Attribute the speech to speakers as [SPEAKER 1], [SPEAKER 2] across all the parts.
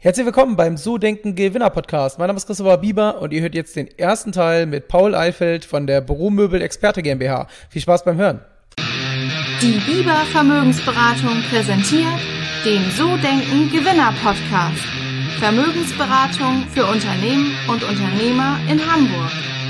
[SPEAKER 1] Herzlich willkommen beim So Denken Gewinner Podcast. Mein Name ist Christopher Bieber und ihr hört jetzt den ersten Teil mit Paul Eifeld von der Büromöbel Experte GmbH. Viel Spaß beim Hören.
[SPEAKER 2] Die Bieber Vermögensberatung präsentiert den So Denken Gewinner Podcast. Vermögensberatung für Unternehmen und Unternehmer in Hamburg.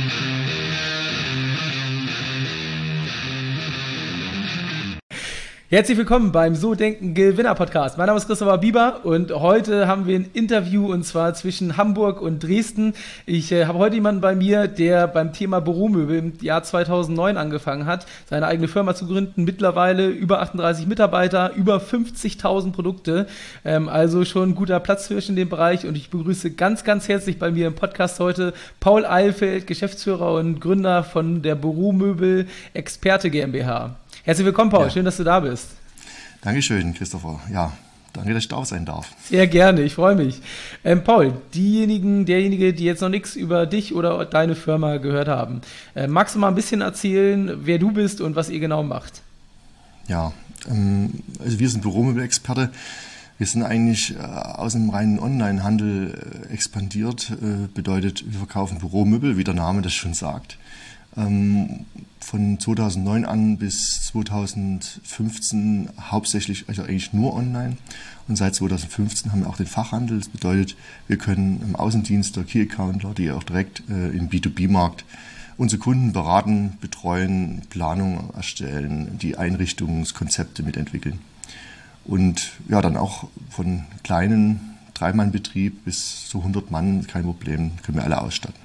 [SPEAKER 1] Herzlich willkommen beim So Denken Gewinner Podcast. Mein Name ist Christopher Bieber und heute haben wir ein Interview und zwar zwischen Hamburg und Dresden. Ich habe heute jemanden bei mir, der beim Thema Büromöbel im Jahr 2009 angefangen hat, seine eigene Firma zu gründen. Mittlerweile über 38 Mitarbeiter, über 50.000 Produkte. Also schon ein guter Platzhirsch in dem Bereich und ich begrüße ganz, ganz herzlich bei mir im Podcast heute Paul Eifeld, Geschäftsführer und Gründer von der Büromöbel Experte GmbH. Herzlich willkommen, Paul. Ja. Schön, dass du da bist.
[SPEAKER 3] Dankeschön, Christopher. Ja, danke, dass ich da sein darf.
[SPEAKER 1] Sehr gerne, ich freue mich. Paul, derjenige, die jetzt noch nichts über dich oder deine Firma gehört haben, magst du mal ein bisschen erzählen, wer du bist und was ihr genau macht?
[SPEAKER 3] Ja, also wir sind Büromöbel-Experte. Wir sind eigentlich aus dem reinen Online-Handel expandiert. Bedeutet, wir verkaufen Büromöbel, wie der Name das schon sagt. Von 2009 an bis 2015 hauptsächlich, also eigentlich nur online. Und seit 2015 haben wir auch den Fachhandel. Das bedeutet, wir können im Außendienst der Key-Accountler, die auch direkt im B2B-Markt unsere Kunden beraten, betreuen, Planungen erstellen, die Einrichtungskonzepte mitentwickeln. Und ja, dann auch von kleinen 3-Mann-Betrieb bis zu 100 Mann, kein Problem, können wir alle ausstatten.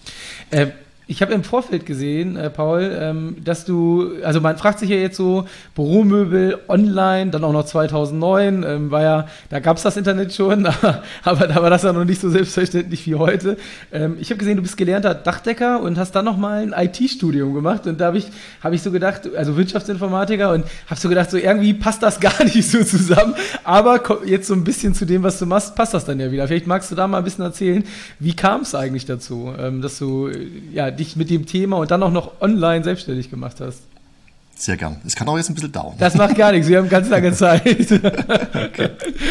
[SPEAKER 1] Ich habe im Vorfeld gesehen, Paul, dass also man fragt sich ja jetzt so, Büromöbel online, dann auch noch 2009, da gab es das Internet schon, aber da war das ja noch nicht so selbstverständlich wie heute. Ich habe gesehen, du bist gelernter Dachdecker und hast dann nochmal ein IT-Studium gemacht und da habe ich so gedacht, also Wirtschaftsinformatiker und habe so gedacht, so irgendwie passt das gar nicht so zusammen, aber jetzt so ein bisschen zu dem, was du machst, passt das dann ja wieder. Vielleicht magst du da mal ein bisschen erzählen, wie kam es eigentlich dazu, dass du dich mit dem Thema und dann auch noch online selbstständig gemacht hast?
[SPEAKER 3] Sehr gern. Es kann auch jetzt ein bisschen dauern.
[SPEAKER 1] Das macht gar nichts, wir haben ganz lange Zeit. Okay.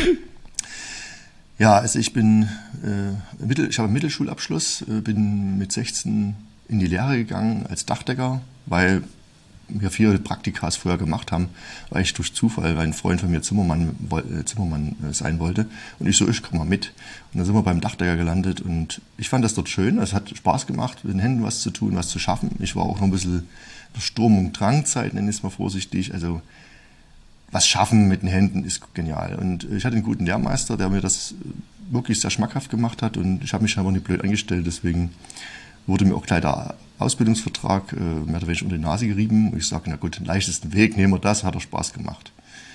[SPEAKER 3] Ja, also ich habe einen Mittelschulabschluss, bin mit 16 in die Lehre gegangen als Dachdecker, weil wir 4 Praktikas vorher gemacht haben, weil ich durch Zufall, weil ein Freund von mir Zimmermann sein wollte. Und ich komme mal mit. Und dann sind wir beim Dachdecker gelandet und ich fand das dort schön. Es hat Spaß gemacht, mit den Händen was zu tun, was zu schaffen. Ich war auch noch ein bisschen in der Sturm- und Drangzeit, nenne ich es mal vorsichtig. Also was schaffen mit den Händen ist genial. Und ich hatte einen guten Lehrmeister, der mir das wirklich sehr schmackhaft gemacht hat. Und ich habe mich aber nicht blöd angestellt, deswegen wurde mir auch gleich der Ausbildungsvertrag mehr oder weniger unter die Nase gerieben. Und ich sage, na gut, den leichtesten Weg, nehmen wir das, hat er Spaß gemacht.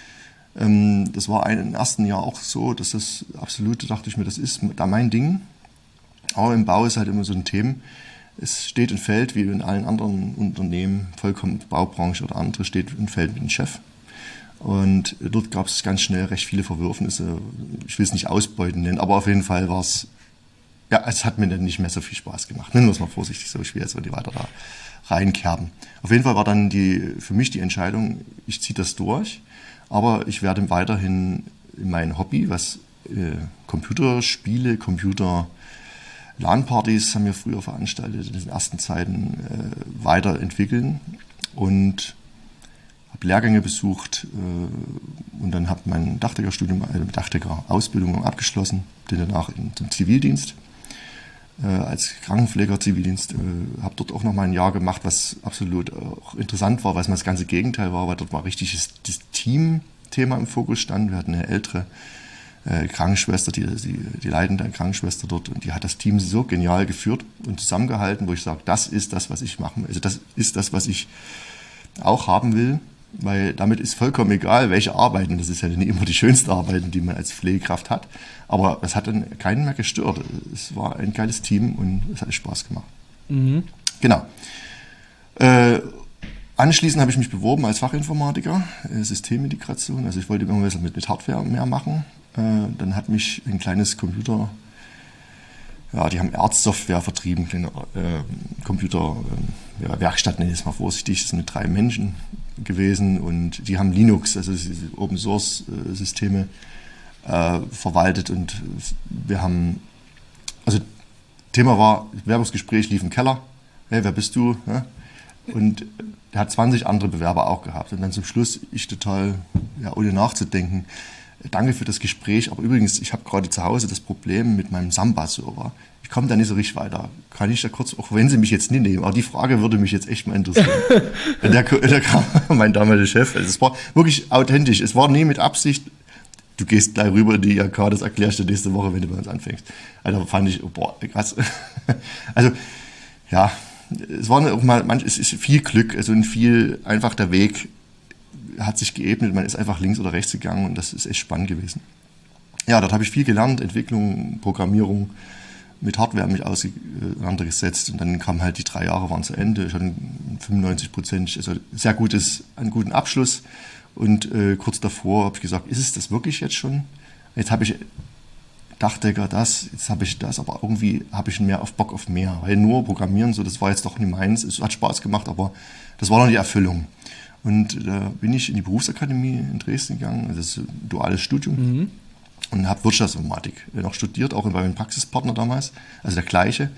[SPEAKER 3] Das war im ersten Jahr auch so, dass das absolut, dachte ich mir, das ist da mein Ding. Aber im Bau ist halt immer so ein Thema. Es steht und fällt, wie in allen anderen Unternehmen, vollkommen Baubranche oder andere, steht und fällt mit dem Chef. Und dort gab es ganz schnell recht viele Verwürfnisse. Ich will es nicht ausbeuten nennen, aber auf jeden Fall war es, ja, es hat mir dann nicht mehr so viel Spaß gemacht. Nennen wir es mal vorsichtig so, ich will jetzt nicht weiter da reinkerben. Auf jeden Fall war dann für mich die Entscheidung, ich ziehe das durch, aber ich werde weiterhin mein Hobby, was Computerspiele, LAN-Partys haben wir früher veranstaltet, in den ersten Zeiten weiterentwickeln und habe Lehrgänge besucht und dann habe mein Dachdecker-Ausbildung abgeschlossen, bin danach zum Zivildienst. Als Krankenpfleger Zivildienst, habe dort auch noch mal ein Jahr gemacht, was absolut auch interessant war, was mal das ganze Gegenteil war, weil dort mal richtig das Team-Thema im Fokus stand. Wir hatten eine ältere Krankenschwester, die leitende Krankenschwester dort, und die hat das Team so genial geführt und zusammengehalten, wo ich sage, das ist das, was ich machen will. Also das ist das, was ich auch haben will, weil damit ist vollkommen egal, welche Arbeiten, das ist ja nicht immer die schönste Arbeit, die man als Pflegekraft hat, aber es hat dann keinen mehr gestört. Es war ein geiles Team und es hat Spaß gemacht. Mhm. Genau. Anschließend habe ich mich beworben als Fachinformatiker, Systemintegration, also ich wollte irgendwas mit Hardware mehr machen. Dann hat mich ein kleines Computer, ja, die haben Erzsoftware vertrieben, kleine Werkstatt, nenne ich es mal vorsichtig, das sind mit 3 Menschen gewesen und die haben Linux, also Open Source Systeme verwaltet und wir haben, also Thema war, Bewerbungsgespräch lief im Keller, hey, wer bist du? Ja? Und er hat 20 andere Bewerber auch gehabt und dann zum Schluss ich total, ohne nachzudenken, danke für das Gespräch, aber übrigens, ich habe gerade zu Hause das Problem mit meinem Samba-Server. Ich komme da nicht so richtig weiter. Kann ich da kurz, auch wenn Sie mich jetzt nicht nehmen, aber die Frage würde mich jetzt echt mal interessieren. da kam mein damaliger Chef, also es war wirklich authentisch, es war nie mit Absicht, du gehst gleich rüber in die IHK, das erklärst du nächste Woche, wenn du bei uns anfängst. Also fand ich, krass. Also, ja, es war auch mal, es ist viel Glück, also viel einfach der Weg hat sich geebnet, man ist einfach links oder rechts gegangen und das ist echt spannend gewesen. Ja, dort habe ich viel gelernt, Entwicklung, Programmierung, mit Hardware mich auseinandergesetzt und dann kamen halt die 3 Jahre waren zu Ende, schon 95%, also sehr einen guten Abschluss und kurz davor habe ich gesagt, ist es das wirklich jetzt schon? Jetzt habe ich Dachdecker jetzt habe ich das, aber irgendwie habe ich mehr auf Bock auf mehr, weil nur Programmieren, so das war jetzt doch nicht meins, es hat Spaß gemacht, aber das war noch die Erfüllung. Und da bin ich in die Berufsakademie in Dresden gegangen, das ist ein duales Studium, und habe Wirtschaftsinformatik noch studiert, auch bei meinem Praxispartner damals, also der gleiche.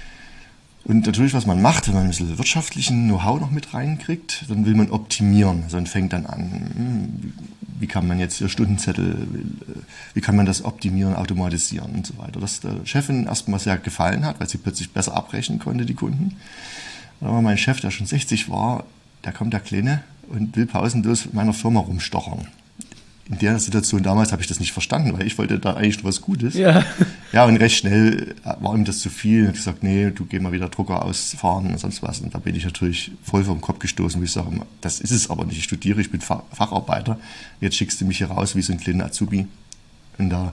[SPEAKER 3] Und natürlich, was man macht, wenn man ein bisschen wirtschaftlichen Know-how noch mit reinkriegt, dann will man optimieren. Also man fängt dann an, wie kann man jetzt hier Stundenzettel, wie kann man das optimieren, automatisieren und so weiter. Das der Chefin erstmal sehr gefallen hat, weil sie plötzlich besser abrechnen konnte, die Kunden. Aber mein Chef, der schon 60 war, der kommt der Kleine und will pausenlos in meiner Firma rumstochern. In der Situation damals habe ich das nicht verstanden, weil ich wollte da eigentlich nur was Gutes. Ja, und recht schnell war ihm das zu viel. Er hat gesagt, nee, du geh mal wieder Drucker ausfahren und sonst was. Und da bin ich natürlich voll vom Kopf gestoßen, wo ich sage, das ist es aber nicht. Ich studiere, ich bin Facharbeiter. Jetzt schickst du mich hier raus wie so ein kleiner Azubi. Und da,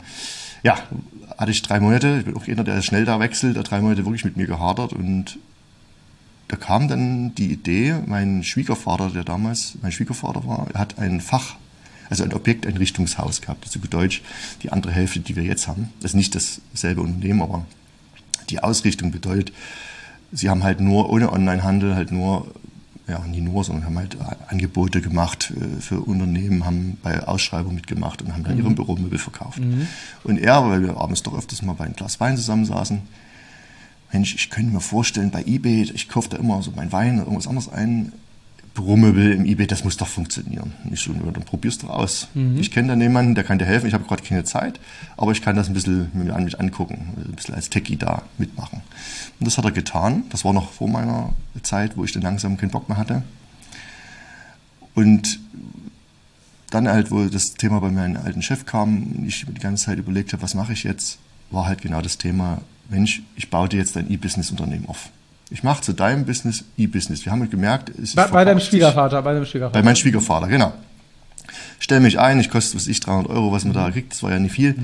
[SPEAKER 3] hatte ich 3 Monate. Ich bin auch einer, der schnell da wechselt, 3 Monate wirklich mit mir gehadert. Und da kam dann die Idee, mein Schwiegervater war, er hat ein Objekteinrichtungshaus gehabt, also auf Deutsch die andere Hälfte, die wir jetzt haben. Das ist nicht dasselbe Unternehmen, aber die Ausrichtung bedeutet, sie haben halt nur ohne Onlinehandel, sondern haben halt Angebote gemacht für Unternehmen, haben bei Ausschreibungen mitgemacht und haben dann ihre Büromöbel verkauft. Und weil wir abends doch öfters mal bei einem Glas Wein zusammensaßen, Mensch, ich könnte mir vorstellen, bei eBay, ich kaufe da immer so meinen Wein oder irgendwas anderes ein, Büromöbel im eBay, das muss doch funktionieren. Ich so, dann probierst du aus. Ich kenne da jemanden, der kann dir helfen. Ich habe gerade keine Zeit, aber ich kann das ein bisschen mir angucken, ein bisschen als Techie da mitmachen. Und das hat er getan. Das war noch vor meiner Zeit, wo ich dann langsam keinen Bock mehr hatte. Und dann halt, wo das Thema bei meinem alten Chef kam und ich die ganze Zeit überlegt habe, was mache ich jetzt, war halt genau das Thema, Mensch, ich baue dir jetzt ein E-Business-Unternehmen auf. Ich mache zu deinem Business E-Business. Wir haben gemerkt,
[SPEAKER 1] bei deinem Schwiegervater.
[SPEAKER 3] Bei meinem Schwiegervater, genau. Stell mich ein, ich koste, 300 €, was man da kriegt, das war ja nicht viel.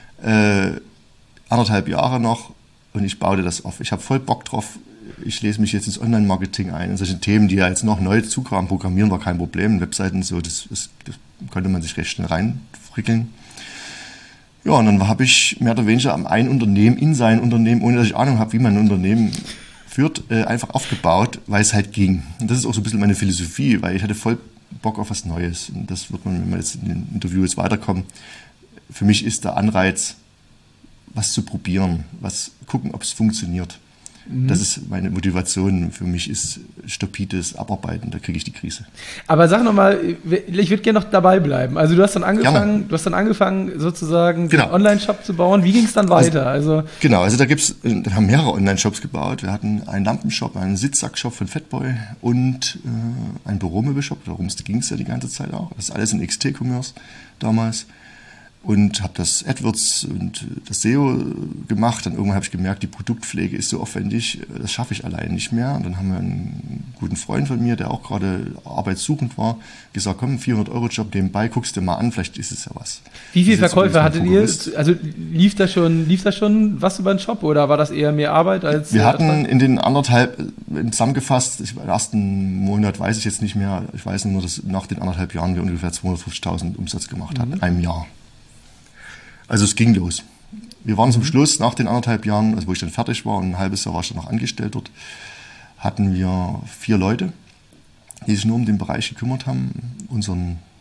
[SPEAKER 3] 1,5 Jahre noch und ich baue dir das auf. Ich habe voll Bock drauf. Ich lese mich jetzt ins Online-Marketing ein, in solche Themen, die ja jetzt noch neu zukamen. Programmieren war kein Problem, Webseiten so, das konnte man sich recht schnell reinfrickeln. Ja, und dann habe ich mehr oder weniger ein Unternehmen in sein Unternehmen, ohne dass ich Ahnung habe, wie man ein Unternehmen führt, einfach aufgebaut, weil es halt ging. Und das ist auch so ein bisschen meine Philosophie, weil ich hatte voll Bock auf was Neues. Und das wird man, wenn wir jetzt in dem Interview jetzt weiterkommen, für mich ist der Anreiz, was zu probieren, gucken, ob es funktioniert. Das ist meine Motivation. Für mich ist stupides Abarbeiten, da kriege ich die Krise.
[SPEAKER 1] Aber sag nochmal, ich würde gerne noch dabei bleiben. Also du hast dann angefangen sozusagen den Online-Shop zu bauen. Wie ging es dann weiter? Also
[SPEAKER 3] dann haben mehrere Online-Shops gebaut. Wir hatten einen Lampenshop, einen Sitzsack-Shop von Fatboy und einen Büromöbel-Shop. Darum ging es ja die ganze Zeit auch. Das ist alles in XT-Commerce damals. Und habe das AdWords und das SEO gemacht. Dann irgendwann habe ich gemerkt, die Produktpflege ist so aufwendig, das schaffe ich allein nicht mehr. Und dann haben wir einen guten Freund von mir, der auch gerade arbeitssuchend war, gesagt, komm, 400-Euro-Job nebenbei, guckst dir mal an, vielleicht ist es ja was.
[SPEAKER 1] Wie viele Verkäufer hattet ihr? Also lief da schon was über den Shop oder war das eher mehr Arbeit als...
[SPEAKER 3] Wir hatten in den zusammengefasst, im ersten Monat weiß ich jetzt nicht mehr, ich weiß nur, dass nach den 1,5 Jahren wir ungefähr 250.000 Umsatz gemacht hatten, in einem Jahr. Also es ging los. Wir waren zum Schluss, nach den 1,5 Jahren, also wo ich dann fertig war und ein halbes Jahr war ich dann noch angestellt dort, hatten wir 4 Leute, die sich nur um den Bereich gekümmert haben, unseren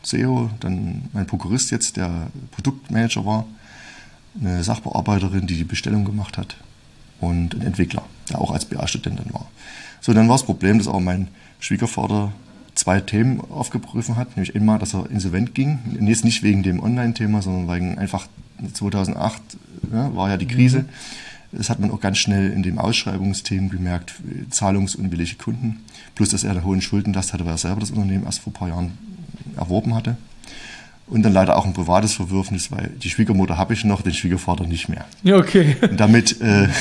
[SPEAKER 3] SEO, dann mein Prokurist jetzt, der Produktmanager war, eine Sachbearbeiterin, die Bestellung gemacht hat und ein Entwickler, der auch als BA-Student dann war. So, dann war das Problem, dass auch mein Schwiegervater 2 Themen aufgerufen hat, nämlich einmal, dass er insolvent ging, und jetzt nicht wegen dem Online-Thema, sondern wegen einfach 2008 war ja die Krise. Das hat man auch ganz schnell in dem Ausschreibungsthemen gemerkt, zahlungsunwillige Kunden, plus dass er eine hohen Schuldenlast hatte, weil er selber das Unternehmen erst vor ein paar Jahren erworben hatte. Und dann leider auch ein privates Verwürfnis, weil die Schwiegermutter habe ich noch, den Schwiegervater nicht mehr.
[SPEAKER 1] Okay.
[SPEAKER 3] Und damit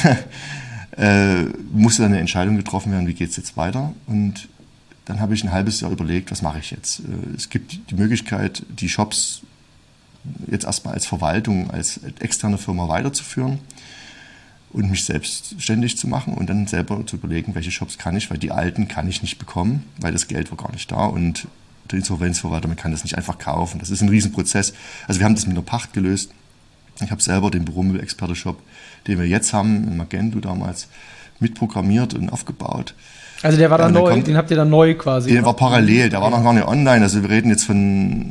[SPEAKER 3] musste dann eine Entscheidung getroffen werden, wie geht es jetzt weiter. Und dann habe ich ein halbes Jahr überlegt, was mache ich jetzt. Es gibt die Möglichkeit, die Shops jetzt erstmal als Verwaltung, als externe Firma weiterzuführen und mich selbstständig zu machen und dann selber zu überlegen, welche Shops kann ich, weil die alten kann ich nicht bekommen, weil das Geld war gar nicht da und der Insolvenzverwalter, man kann das nicht einfach kaufen. Das ist ein Riesenprozess. Also wir haben das mit einer Pacht gelöst. Ich habe selber den Büromöbel-Experte-Shop, den wir jetzt haben, in Magento damals, mitprogrammiert und aufgebaut.
[SPEAKER 1] Also der war dann neu, den habt ihr dann neu quasi?
[SPEAKER 3] Der war parallel, der war noch gar nicht online. Also wir reden jetzt von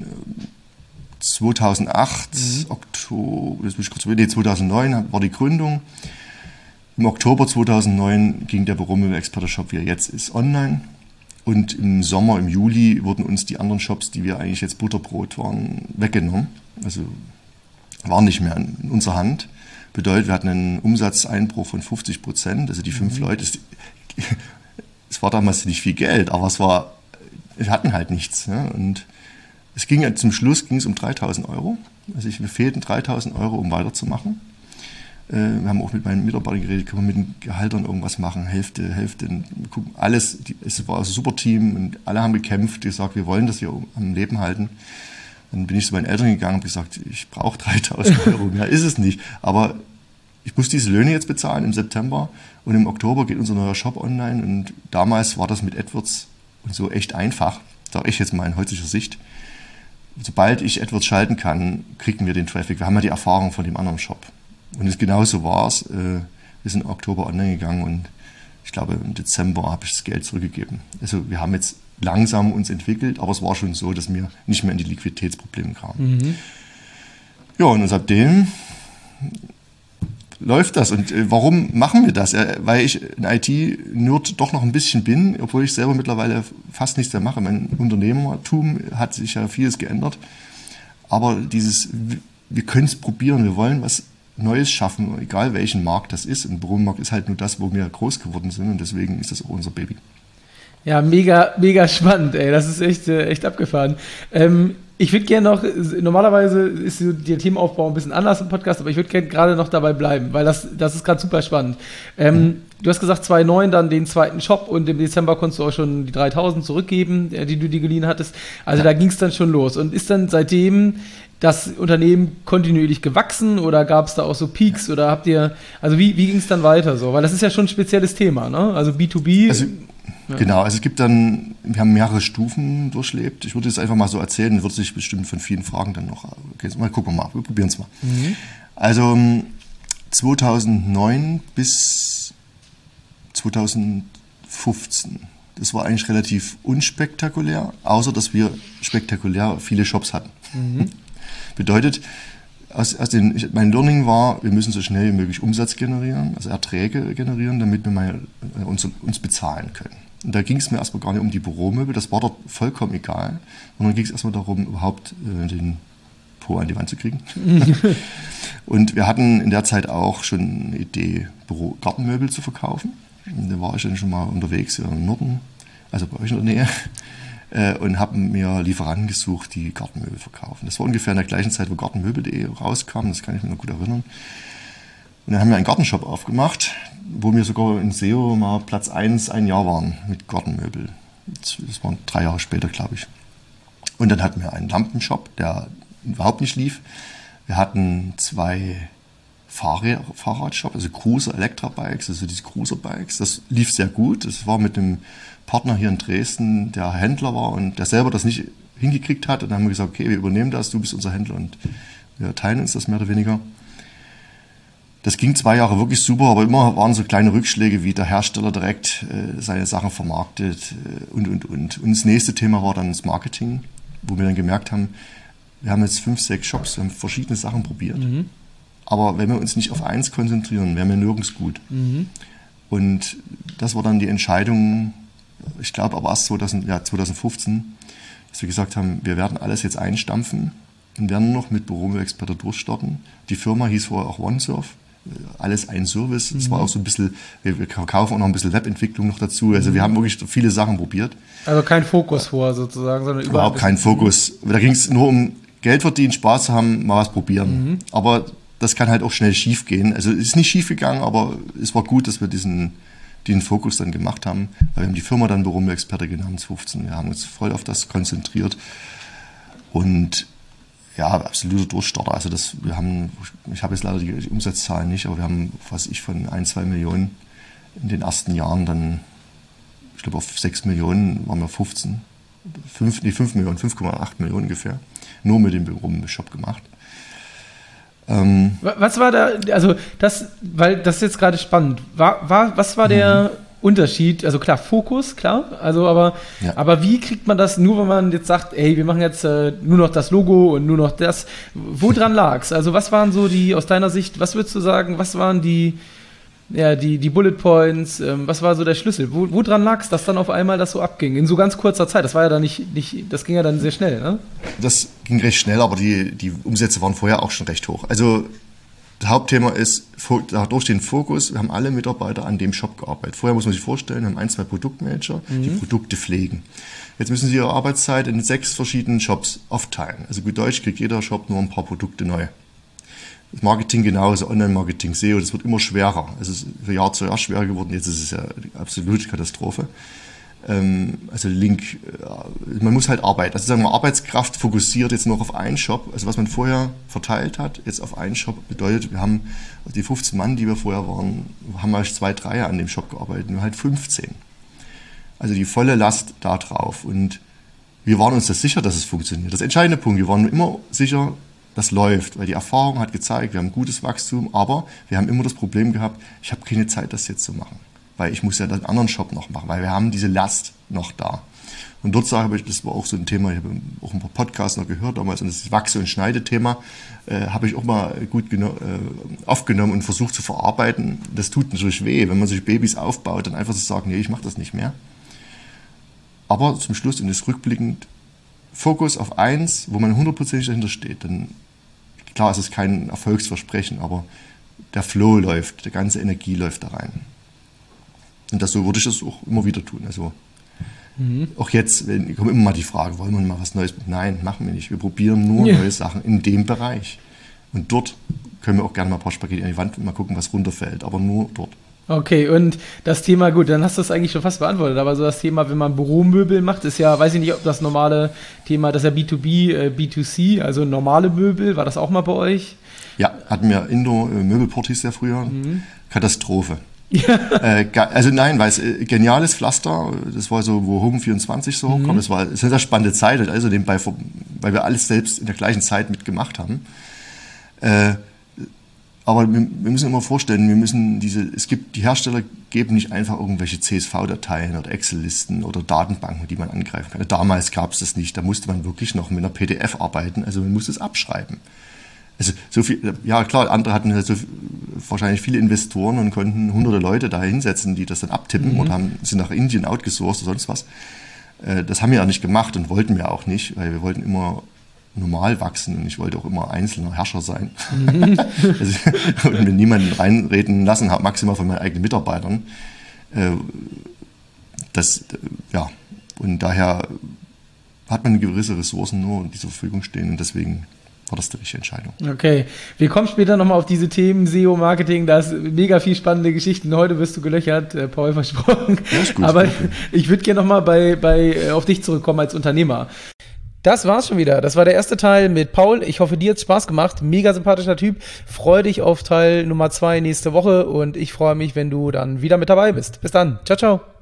[SPEAKER 3] 2008, Oktober, 2009 war die Gründung. Im Oktober 2009 ging der Büromöbel-Experte-Shop, wie er jetzt ist, online. Und im Sommer, im Juli, wurden uns die anderen Shops, die wir eigentlich jetzt Butterbrot waren, weggenommen. Also waren nicht mehr in unserer Hand. Bedeutet, wir hatten einen Umsatzeinbruch von 50%. Also die 5 Leute, es war damals nicht viel Geld, aber wir hatten halt nichts. Ja? Und es ging zum Schluss um 3.000 €. Also wir fehlten 3.000 €, um weiterzumachen. Wir haben auch mit meinen Mitarbeitern geredet, können wir mit den Gehaltern irgendwas machen, Hälfte, alles. Es war ein super Team und alle haben gekämpft, gesagt, wir wollen das hier am Leben halten. Dann bin ich zu meinen Eltern gegangen und gesagt, ich brauche 3.000 €, mehr ist es nicht. Aber ich muss diese Löhne jetzt bezahlen im September und im Oktober geht unser neuer Shop online und damals war das mit AdWords und so echt einfach, sage ich jetzt mal in heutiger Sicht. Sobald ich AdWords schalten kann, kriegen wir den Traffic. Wir haben ja die Erfahrung von dem anderen Shop. Und genauso war es. Wir sind im Oktober online gegangen und ich glaube im Dezember habe ich das Geld zurückgegeben. Also wir haben jetzt langsam uns entwickelt, aber es war schon so, dass wir nicht mehr in die Liquiditätsprobleme kamen. Ja, und seitdem läuft das. Und warum machen wir das? Weil ich ein IT-Nerd doch noch ein bisschen bin, obwohl ich selber mittlerweile fast nichts mehr mache. Mein Unternehmertum hat sich ja vieles geändert. Aber wir können es probieren, wir wollen was Neues schaffen, egal welchen Markt das ist. Und Büromarkt ist halt nur das, wo wir groß geworden sind und deswegen ist das auch unser Baby. Ja,
[SPEAKER 1] mega, mega spannend, ey. Das ist echt abgefahren. Ich würde gerne noch, normalerweise ist der Themenaufbau ein bisschen anders im Podcast, aber ich würde gerne gerade noch dabei bleiben, weil das ist gerade super spannend. Du hast gesagt, 2009 dann den zweiten Shop und im Dezember konntest du auch schon die 3.000 zurückgeben, die du dir geliehen hattest. Also da ging es dann schon los. Und ist dann seitdem das Unternehmen kontinuierlich gewachsen oder gab es da auch so Peaks oder habt ihr, also wie ging es dann weiter so? Weil das ist ja schon ein spezielles Thema, ne? Also B2B.
[SPEAKER 3] Also, genau, also es gibt dann, wir haben mehrere Stufen durchlebt. Ich würde es einfach mal so erzählen, wird sich bestimmt von vielen Fragen dann noch, okay, mal gucken wir mal, wir probieren es mal. Also 2009 bis 2015, das war eigentlich relativ unspektakulär, außer dass wir spektakulär viele Shops hatten. Bedeutet, mein Learning war, wir müssen so schnell wie möglich Umsatz generieren, also Erträge generieren, damit wir uns bezahlen können. Und da ging es mir erstmal gar nicht um die Büromöbel, das war dort vollkommen egal. Und dann ging es erstmal darum, überhaupt den Po an die Wand zu kriegen. Und wir hatten in der Zeit auch schon eine Idee, Gartenmöbel zu verkaufen. Und da war ich dann schon mal unterwegs im Norden, also bei euch in der Nähe. Und habe mir Lieferanten gesucht, die Gartenmöbel verkaufen. Das war ungefähr in der gleichen Zeit, wo Gartenmöbel.de rauskam, das kann ich mir noch gut erinnern. Und dann haben wir einen Gartenshop aufgemacht, wo wir sogar in SEO mal Platz 1 ein Jahr waren mit Gartenmöbel. Das waren 3 Jahre später, glaube ich. Und dann hatten wir einen Lampenshop, der überhaupt nicht lief. Wir hatten 2 Fahrradshops, also Cruiser Elektrabikes, also diese Cruiser-Bikes. Das lief sehr gut. Das war mit einem Partner hier in Dresden, der Händler war und der selber das nicht hingekriegt hat. Und dann haben wir gesagt, okay, wir übernehmen das, du bist unser Händler und wir teilen uns das mehr oder weniger. Das ging 2 Jahre wirklich super, aber immer waren so kleine Rückschläge, wie der Hersteller direkt seine Sachen vermarktet und. Und das nächste Thema war dann das Marketing. wo wir dann gemerkt haben, wir haben jetzt 5, 6 Shops, wir haben verschiedene Sachen probiert. Aber wenn wir uns nicht auf eins konzentrieren, wären wir nirgends gut. Und das war dann die Entscheidung, ich glaube aber erst 2015, dass wir gesagt haben, wir werden alles jetzt einstampfen und werden nur noch mit Büromöbelexperte durchstarten. Die Firma hieß vorher auch OneSurf. Alles ein Service. Es war auch so ein bisschen, wir kaufen auch noch ein bisschen Webentwicklung noch dazu. Also wir haben wirklich viele Sachen probiert.
[SPEAKER 1] Also kein Fokus vor sozusagen, sondern
[SPEAKER 3] überhaupt kein Fokus. Da ging es nur um Geld verdienen, Spaß zu haben, mal was probieren. Aber das kann halt auch schnell schief gehen. Also es ist nicht schief gegangen, aber es war gut, dass wir den Fokus dann gemacht haben. Weil wir haben die Firma dann Büromöbelexperte genannt, 2015. Wir haben uns voll auf das konzentriert. Und ja, absoluter Durchstarter. Also ich habe jetzt leider die Umsatzzahlen nicht, aber wir haben, von 1-2 Millionen in den ersten Jahren dann, ich glaube auf 6 Millionen waren wir 5 Millionen, 5,8 Millionen ungefähr, nur mit dem Büro-Shop gemacht.
[SPEAKER 1] Was war da, also weil das ist jetzt gerade spannend, was war der Unterschied, also klar, Fokus, klar, also aber wie kriegt man das, nur wenn man jetzt sagt, ey, wir machen jetzt nur noch das Logo und nur noch das, woran lag's? Also was waren so aus deiner Sicht, was würdest du sagen, was waren die Bullet Points, was war so der Schlüssel? Woran lag's, dass dann auf einmal das so abging, in so ganz kurzer Zeit? Das war ja dann nicht, das ging ja dann sehr schnell, ne?
[SPEAKER 3] Das ging recht schnell, aber die Umsätze waren vorher auch schon recht hoch. Also das Hauptthema ist, durch den Fokus, wir haben alle Mitarbeiter an dem Shop gearbeitet. Vorher muss man sich vorstellen, wir haben 1, 2 Produktmanager, die Produkte pflegen. Jetzt müssen sie ihre Arbeitszeit in 6 verschiedenen Shops aufteilen. Also gut Deutsch kriegt jeder Shop nur ein paar Produkte neu. Das Marketing genauso, Online-Marketing, SEO, das wird immer schwerer. Es ist von Jahr zu Jahr schwerer geworden, jetzt ist es ja eine absolute Katastrophe. Also man muss halt arbeiten. Also sagen wir, Arbeitskraft fokussiert jetzt noch auf einen Shop. Also was man vorher verteilt hat, jetzt auf einen Shop, bedeutet, wir haben die 15 Mann, die wir vorher waren, haben mal 2, 3 Jahre an dem Shop gearbeitet, nur halt 15. Also die volle Last da drauf. Und wir waren uns das sicher, dass es funktioniert. Das entscheidende Punkt, wir waren immer sicher, das läuft, weil die Erfahrung hat gezeigt, wir haben gutes Wachstum, aber wir haben immer das Problem gehabt, ich habe keine Zeit, das jetzt zu machen. Weil ich muss ja den anderen Shop noch machen, weil wir haben diese Last noch da. Und dort sage ich, das war auch so ein Thema, ich habe auch ein paar Podcasts noch gehört damals, und das Wachse- und Schneidethema habe ich auch mal gut aufgenommen und versucht zu verarbeiten. Das tut natürlich weh, wenn man sich Babys aufbaut, dann einfach zu sagen, nee, ich mache das nicht mehr. Aber zum Schluss, und das rückblickend, Fokus auf eins, wo man 100% dahinter steht, dann, klar, es ist kein Erfolgsversprechen, aber der Flow läuft, die ganze Energie läuft da rein. Und so würde ich das auch immer wieder tun. Also auch jetzt kommt immer mal die Frage, wollen wir mal was Neues? Nein, machen wir nicht. Wir probieren nur neue Sachen in dem Bereich. Und dort können wir auch gerne mal ein paar Spaghetti an die Wand und mal gucken, was runterfällt. Aber nur dort.
[SPEAKER 1] Okay, und das Thema, gut, dann hast du es eigentlich schon fast beantwortet, aber so das Thema, wenn man Büromöbel macht, ist ja, weiß ich nicht, ob das normale Thema, das ist ja B2B, B2C, also normale Möbel, war das auch mal bei euch?
[SPEAKER 3] Ja, hatten wir Indoor Möbelport hieß der früher. Katastrophe. Ja. Also nein, weil es geniales Pflaster, das war so, wo Home24 so hochkam, es war eine sehr spannende Zeit, also nebenbei, weil wir alles selbst in der gleichen Zeit mitgemacht haben. Aber wir müssen immer vorstellen, die Hersteller geben nicht einfach irgendwelche CSV-Dateien oder Excel-Listen oder Datenbanken, die man angreifen kann. Damals gab es das nicht, da musste man wirklich noch mit einer PDF arbeiten, also man musste es abschreiben. Also so viel, ja klar, andere hatten halt wahrscheinlich viele Investoren und konnten hunderte Leute da hinsetzen, die das dann abtippen und sind nach Indien outgesourced oder sonst was. Das haben wir ja nicht gemacht und wollten wir auch nicht, weil wir wollten immer normal wachsen und ich wollte auch immer einzelner Herrscher sein. Und mir niemanden reinreden lassen habe, maximal von meinen eigenen Mitarbeitern. Und daher hat man gewisse Ressourcen nur die zur Verfügung stehen und deswegen war das die richtige Entscheidung.
[SPEAKER 1] Okay, wir kommen später nochmal auf diese Themen SEO, Marketing, da ist mega viel spannende Geschichten. Heute wirst du gelöchert, Paul, versprochen. Ja, ist gut, aber ich würde gerne nochmal auf dich zurückkommen als Unternehmer. Das war's schon wieder. Das war der erste Teil mit Paul. Ich hoffe, dir hat's Spaß gemacht. Mega sympathischer Typ. Freue dich auf Teil Nummer 2 nächste Woche und ich freue mich, wenn du dann wieder mit dabei bist. Bis dann. Ciao, ciao.